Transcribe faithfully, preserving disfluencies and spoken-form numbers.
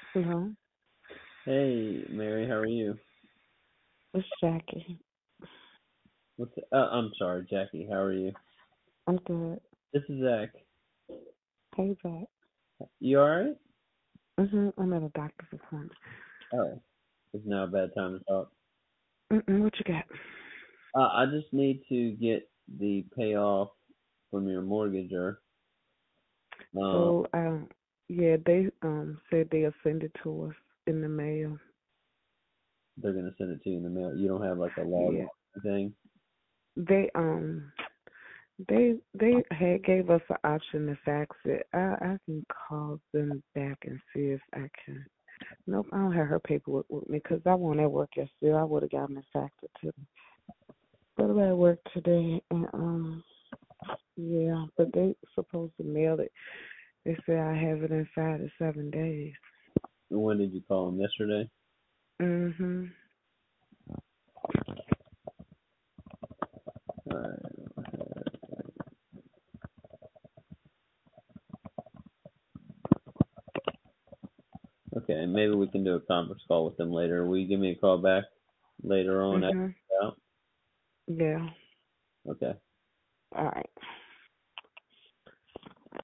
Hello, Hey, Mary, how are you? it's Jackie. What's uh, I'm sorry, Jackie. How are you? I'm good. This is Zach. Hey, Zach. You all right? Mhm. I'm at a doctor's appointment. Oh, it's now a bad time to talk. Mm-mm, what you got? Uh, I just need to get the payoff from your mortgager. Uh, So, um, yeah, they um said they'll send it to us in the mail. they're gonna send it to you in the mail. You don't have like a log Yeah, thing. they um they they had gave us an option to fax it. I I can call them back and see if I can. Nope, I don't have her paperwork with me because I wasn't at work yesterday. I would have gotten it faxed to me. But I'm at work today, and um. Yeah, but they supposed to mail it. They say I have it in five to seven days. When did you call them? Yesterday? Mhm. All right. Okay, maybe we can do a conference call with them later. Will you give me a call back later on after Mhm. out? Yeah. Okay. All right.